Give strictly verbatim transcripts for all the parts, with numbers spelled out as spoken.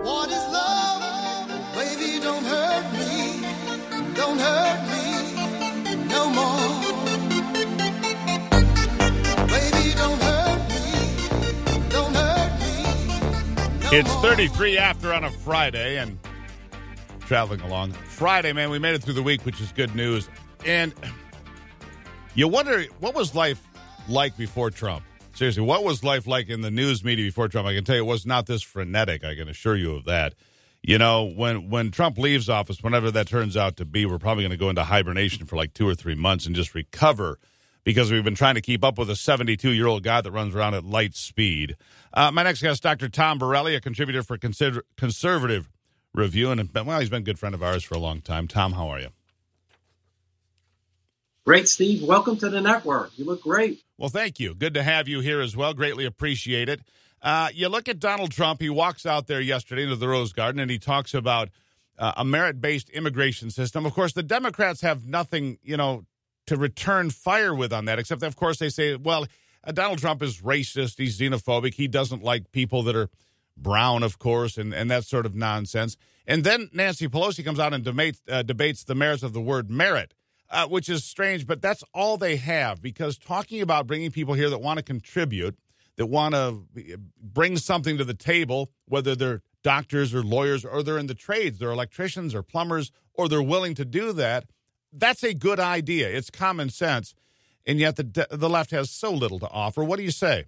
What is love? Baby, don't hurt me. Don't hurt me no more. Baby, don't hurt me. Don't hurt me no It's more. thirty-three after on a Friday and traveling along. Friday, man, we made it through the week, which is good news. And you wonder, what was life like before Trump? Seriously, what was life like in the news media before Trump? I can tell you it was not this frenetic. I can assure you of that. You know, when, when Trump leaves office, whenever that turns out to be, we're probably going to go into hibernation for like two or three months and just recover because we've been trying to keep up with a seventy-two-year-old guy that runs around at light speed. Uh, my next guest, Doctor Tom Borelli, a contributor for Consider- Conservative Review. And, well, he's been a good friend of ours for a long time. Tom, how are you? Great, Steve. Welcome to the network. You look great. Well, thank you. Good to have you here as well. Greatly appreciate it. Uh, you look at Donald Trump. He walks out there yesterday into the Rose Garden, and he talks about uh, a merit-based immigration system. Of course, the Democrats have nothing, you know, to return fire with on that, except that, of course, they say, well, uh, Donald Trump is racist. He's xenophobic. He doesn't like people that are brown, of course, and, and that sort of nonsense. And then Nancy Pelosi comes out and debates, uh, debates the merits of the word merit. Uh, which is strange, but that's all they have, because talking about bringing people here that want to contribute, that want to bring something to the table, whether they're doctors or lawyers or they're in the trades, they're electricians or plumbers, or they're willing to do that, that's a good idea. It's common sense, and yet the the left has so little to offer. What do you say?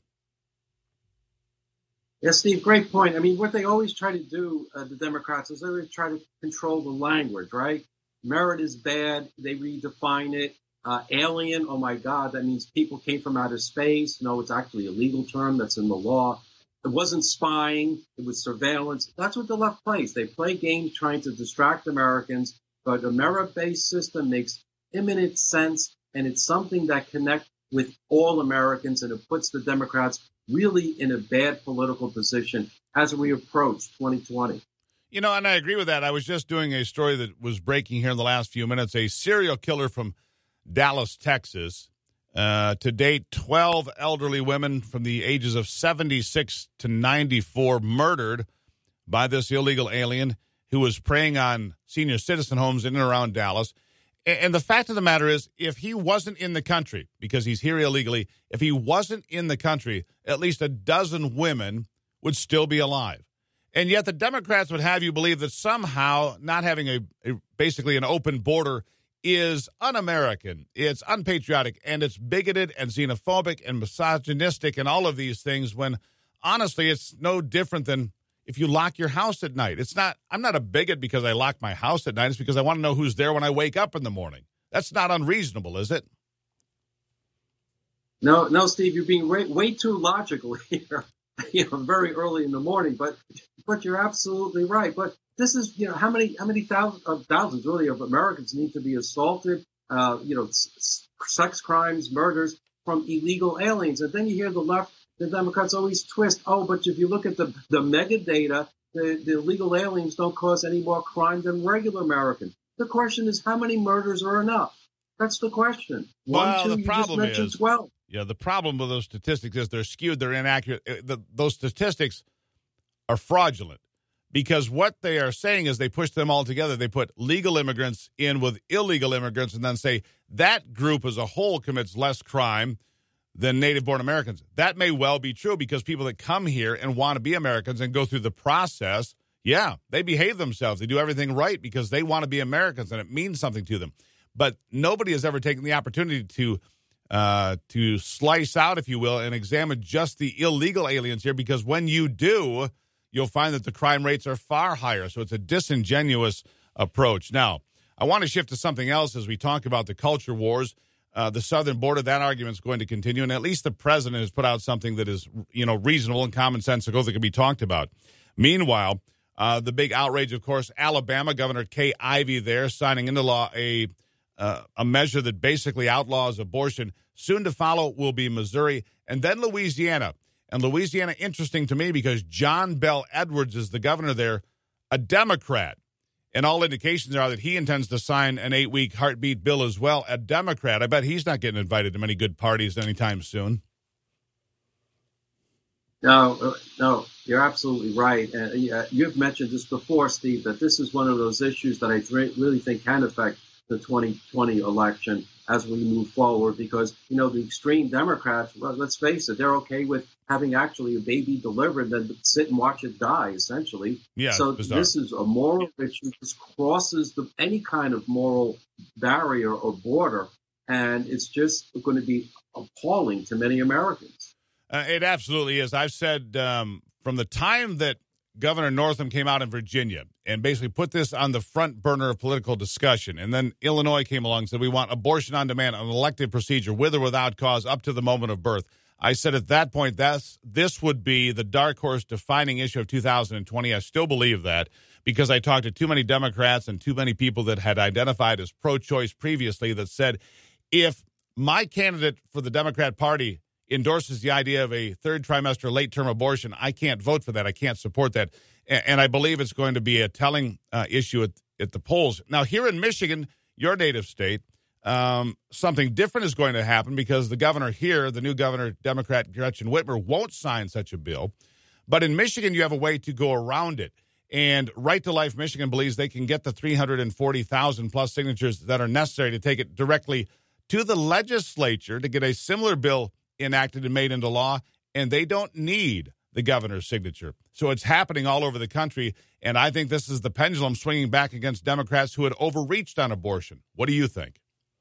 Yes, Steve, great point. I mean, what they always try to do, uh, the Democrats, is they try to control the language, right? Merit is bad. They redefine it. Uh, alien, oh, my God, that means people came from outer space. No, it's actually a legal term that's in the law. It wasn't spying. It was surveillance. That's what the left plays. They play games trying to distract Americans, but a merit-based system makes imminent sense, and it's something that connects with all Americans, and it puts the Democrats really in a bad political position as we approach twenty twenty. You know, and I agree with that. I was just doing a story that was breaking here in the last few minutes. A serial killer from Dallas, Texas. Uh, to date, twelve elderly women from the ages of seventy-six to ninety-four murdered by this illegal alien who was preying on senior citizen homes in and around Dallas. And, and the fact of the matter is, if he wasn't in the country, because he's here illegally, if he wasn't in the country, at least a dozen women would still be alive. And yet the Democrats would have you believe that somehow not having a, a basically an open border is un-American, it's unpatriotic, and it's bigoted and xenophobic and misogynistic and all of these things, when honestly it's no different than if you lock your house at night. It's not, I'm not a bigot because I lock my house at night. It's because I want to know who's there when I wake up in the morning. That's not unreasonable, is it? No, no, Steve, you're being way, way too logical here. You know, very early in the morning, but but you're absolutely right. But this is, you know, how many how many thousands of thousands really of Americans need to be assaulted, uh, you know, s- sex crimes, murders from illegal aliens, and then you hear the left, the Democrats always twist. Oh, but if you look at the the mega data, the, the illegal aliens don't cause any more crime than regular Americans. The question is, how many murders are enough? That's the question. One, Well, two, the you problem just mentioned is- twelve. Yeah, the problem with those statistics is they're skewed, they're inaccurate. Uh, The, those statistics are fraudulent because what they are saying is they push them all together. They put legal immigrants in with illegal immigrants and then say that group as a whole commits less crime than native-born Americans. That may well be true because people that come here and want to be Americans and go through the process, yeah, they behave themselves. They do everything right because they want to be Americans and it means something to them. But nobody has ever taken the opportunity to Uh, to slice out, if you will, and examine just the illegal aliens here, because when you do, you'll find that the crime rates are far higher. So it's a disingenuous approach. Now, I want to shift to something else as we talk about the culture wars. Uh, the southern border, that argument is going to continue, and at least the president has put out something that is, you know, reasonable and common sense that can be talked about. Meanwhile, uh, the big outrage, of course, Alabama, Governor Kay Ivey there signing into law a Uh, a measure that basically outlaws abortion. Soon to follow will be Missouri and then Louisiana. And Louisiana, interesting to me because John Bell Edwards is the governor there, a Democrat. And all indications are that he intends to sign an eight-week heartbeat bill as well, a Democrat. I bet he's not getting invited to many good parties anytime soon. No, no, you're absolutely right. And uh, you've mentioned this before, Steve, that this is one of those issues that I th- really think can affect the twenty twenty election as we move forward, because, you know, the extreme Democrats, well, let's face it, they're okay with having actually a baby delivered than sit and watch it die, essentially. Yeah, so bizarre. This is a moral issue. This crosses the, any kind of moral barrier or border, and it's just going to be appalling to many Americans. Uh, it absolutely is. I've said um, from the time that Governor Northam came out in Virginia and basically put this on the front burner of political discussion, and then Illinois came along and said we want abortion on demand, an elective procedure with or without cause up to the moment of birth. I said at that point that's this would be the dark horse defining issue of two thousand twenty. I still believe that because I talked to too many Democrats and too many people that had identified as pro-choice previously that said if my candidate for the Democrat Party endorses the idea of a third trimester late-term abortion, I can't vote for that. I can't support that. And I believe it's going to be a telling uh, issue at, at the polls. Now, here in Michigan, your native state, um, something different is going to happen because the governor here, the new governor, Democrat Gretchen Whitmer, won't sign such a bill. But in Michigan, you have a way to go around it. And Right to Life Michigan believes they can get the three hundred forty thousand plus signatures that are necessary to take it directly to the legislature to get a similar bill enacted and made into law, and they don't need the governor's signature. So it's happening all over the country, and I think this is the pendulum swinging back against Democrats who had overreached on abortion. What do you think?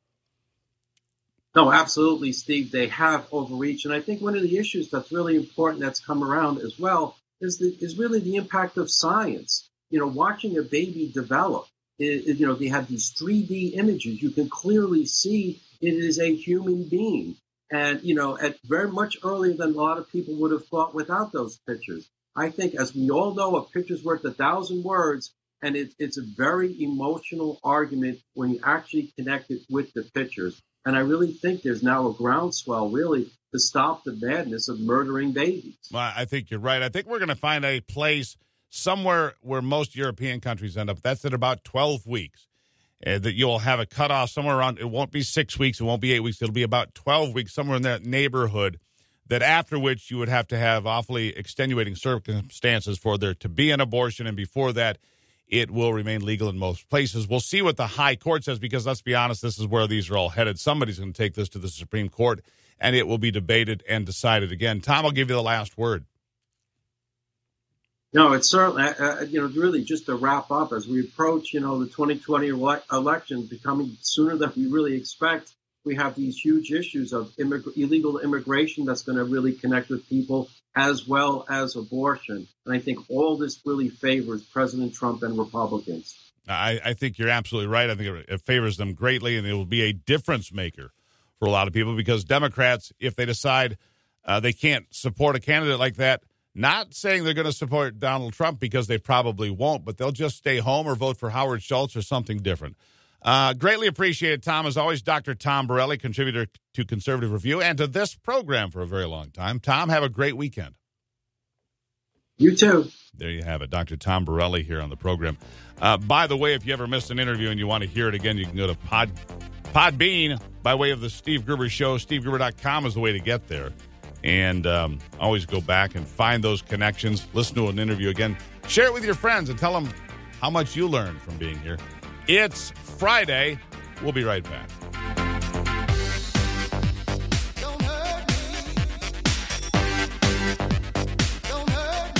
No, absolutely, Steve. They have overreached, and I think one of the issues that's really important that's come around as well is the, is really the impact of science. You know, watching a baby develop, it, you know, they have these three D images. You can clearly see it is a human being. And, you know, at very much earlier than a lot of people would have thought without those pictures. I think, as we all know, a picture's worth a thousand words, and it, it's a very emotional argument when you actually connect it with the pictures. And I really think there's now a groundswell, really, to stop the madness of murdering babies. Well, I think you're right. I think we're going to find a place somewhere where most European countries end up. That's at about twelve weeks. Uh, that you'll have a cutoff somewhere around, it won't be six weeks, it won't be eight weeks, it'll be about twelve weeks, somewhere in that neighborhood, that after which you would have to have awfully extenuating circumstances for there to be an abortion, and before that, it will remain legal in most places. We'll see what the high court says, because let's be honest, this is where these are all headed. Somebody's going to take this to the Supreme Court, and it will be debated and decided again. Tom, I'll give you the last word. No, it's certainly, uh, you know, really just to wrap up, as we approach, you know, the twenty twenty ele- election becoming sooner than we really expect, we have these huge issues of immig- illegal immigration that's going to really connect with people, as well as abortion. And I think all this really favors President Trump and Republicans. I, I think you're absolutely right. I think it, it favors them greatly, and it will be a difference maker for a lot of people, because Democrats, if they decide uh, they can't support a candidate like that, not saying they're going to support Donald Trump, because they probably won't, but they'll just stay home or vote for Howard Schultz or something different. Uh, greatly appreciated, Tom. As always, Doctor Tom Borelli, contributor to Conservative Review and to this program for a very long time. Tom, have a great weekend. You too. There you have it, Doctor Tom Borelli here on the program. Uh, by the way, if you ever missed an interview and you want to hear it again, you can go to Pod Podbean by way of the Steve Gruber Show. Steve Gruber dot com is the way to get there. And um, always go back and find those connections. Listen to an interview again. Share it with your friends and tell them how much you learned from being here. It's Friday. We'll be right back. Don't hurt me. Don't hurt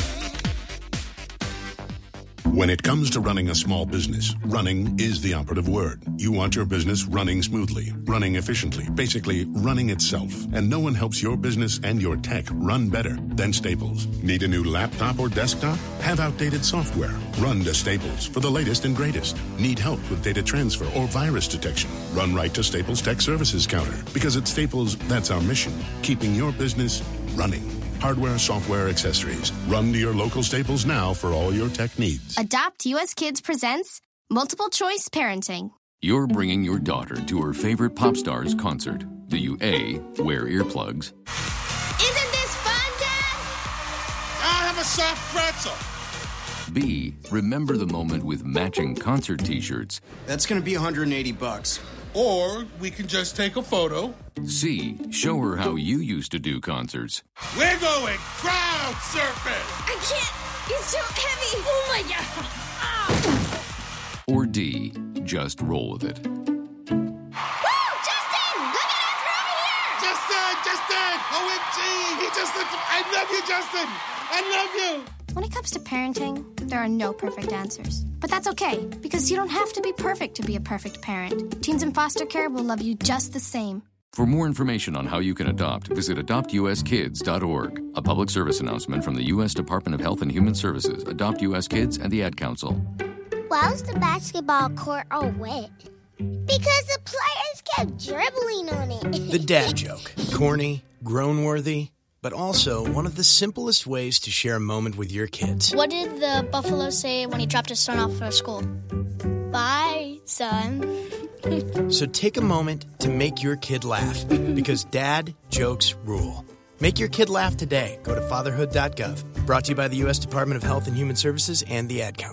me. When it comes to running a small business, running is the operative word. You want your business running smoothly, running efficiently, basically running itself. And no one helps your business and your tech run better than Staples. Need a new laptop or desktop? Have outdated software? Run to Staples for the latest and greatest. Need help with data transfer or virus detection? Run right to Staples Tech Services counter. Because at Staples, that's our mission, keeping your business running. Hardware, software, accessories. Run to your local Staples now for all your tech needs. Adopt U S Kids presents Multiple Choice Parenting. You're bringing your daughter to her favorite pop star's concert. Do you A, wear earplugs? Isn't this fun, Dad? I'll have a soft pretzel. B, remember the moment with matching concert t-shirts? That's going to be one hundred eighty bucks. Or we can just take a photo. C, show her how you used to do concerts. We're going crowd out surfing. I can't. He's too heavy. Oh, my God. Ah. Or D, just roll with it. Woo! Justin! Look at us! We're over here! Justin! Justin! O M G! He just looked... I love you, Justin! I love you! When it comes to parenting, there are no perfect answers. But that's okay, because you don't have to be perfect to be a perfect parent. Teens in foster care will love you just the same. For more information on how you can adopt, visit adopt u s kids dot org. A public service announcement from the U S Department of Health and Human Services, Adopt U S Kids, and the Ad Council. Why was the basketball court all wet? Because the players kept dribbling on it. The dad joke. Corny, groan-worthy, but also one of the simplest ways to share a moment with your kids. What did the buffalo say when he dropped his son off for school? Bye, son. So take a moment to make your kid laugh, because dad jokes rule. Make your kid laugh today. Go to fatherhood dot gov. Brought to you by the U S Department of Health and Human Services and the Ad Council.